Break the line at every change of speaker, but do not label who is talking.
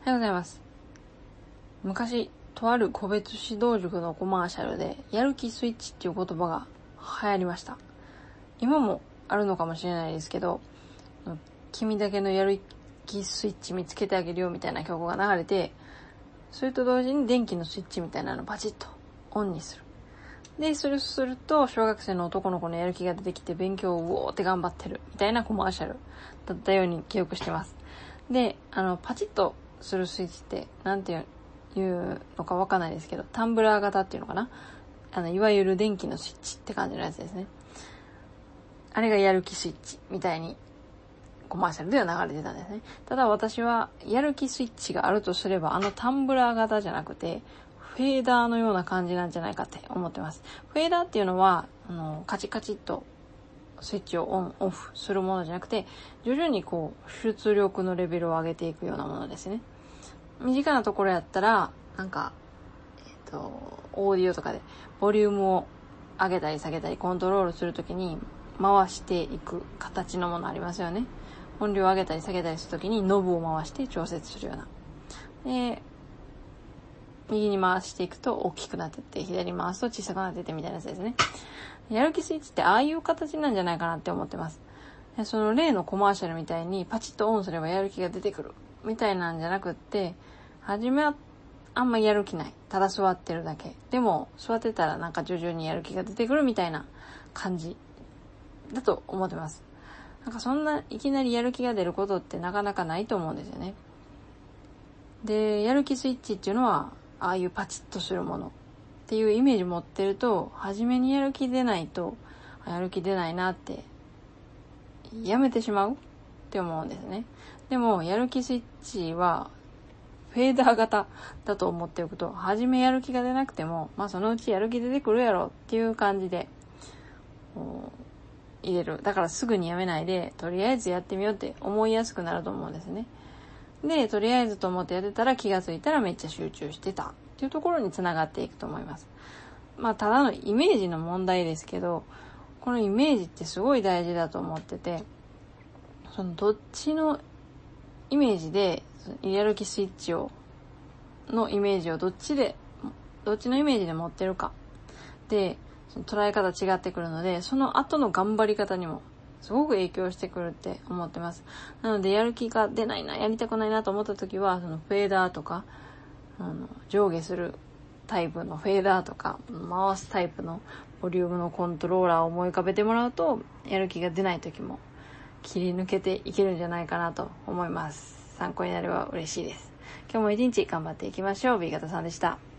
おはようございます。昔、とある個別指導塾のコマーシャルで、やる気スイッチっていう言葉が流行りました。今もあるのかもしれないですけど、君だけのやる気スイッチ見つけてあげるよみたいな曲が流れて、それと同時に電気のスイッチみたいなのをパチッとオンにする。で、それをすると、小学生の男の子のやる気が出てきて、勉強をうおーって頑張ってるみたいなコマーシャルだったように記憶してます。で、パチッとするスイッチって、なんていうのかわかんないですけど、タンブラー型っていうのかな、いわゆる電気のスイッチって感じのやつですね。あれがやる気スイッチみたいにコマーシャルでは流れてたんですね。ただ私はやる気スイッチがあるとすれば、タンブラー型じゃなくて、フェーダーのような感じなんじゃないかって思ってます。フェーダーっていうのは、カチカチっとスイッチをオンオフするものじゃなくて、徐々に出力のレベルを上げていくようなものですね。身近なところやったら、オーディオとかでボリュームを上げたり下げたりコントロールするときに回していく形のものありますよね。音量を上げたり下げたりするときにノブを回して調節するような。で、右に回していくと大きくなってって、左に回すと小さくなってってみたいなやつですね。やる気スイッチってああいう形なんじゃないかなって思ってます。その例のコマーシャルみたいにパチッとオンすればやる気が出てくるみたいなんじゃなくって、初めはあんまやる気ない。ただ座ってるだけ。でも座ってたら徐々にやる気が出てくるみたいな感じだと思ってます。そんないきなりやる気が出ることってなかなかないと思うんですよね。で、やる気スイッチっていうのはああいうパチッとするものっていうイメージ持ってると、初めにやる気出ないと、やる気出ないなってやめてしまうって思うんですね。でもやる気スイッチはフェーダー型だと思っておくと、初めやる気が出なくても、そのうちやる気出てくるやろっていう感じで入れる。だからすぐにやめないで、とりあえずやってみようって思いやすくなると思うんですね。で、とりあえずと思ってやってたら気がついたらめっちゃ集中してたっていうところにつながっていくと思います。ただのイメージの問題ですけど、このイメージってすごい大事だと思ってて、どっちのイメージでやる気スイッチのイメージをどっちのイメージで持ってるかで、その捉え方違ってくるので、その後の頑張り方にもすごく影響してくるって思ってます。なのでやる気が出ないな、やりたくないなと思った時は、そのフェーダーとか、上下するタイプのフェーダーとか、回すタイプのボリュームのコントローラーを思い浮かべてもらうと、やる気が出ない時も切り抜けていけるんじゃないかなと思います。参考になれば嬉しいです。今日も一日頑張っていきましょう。B 型さんでした。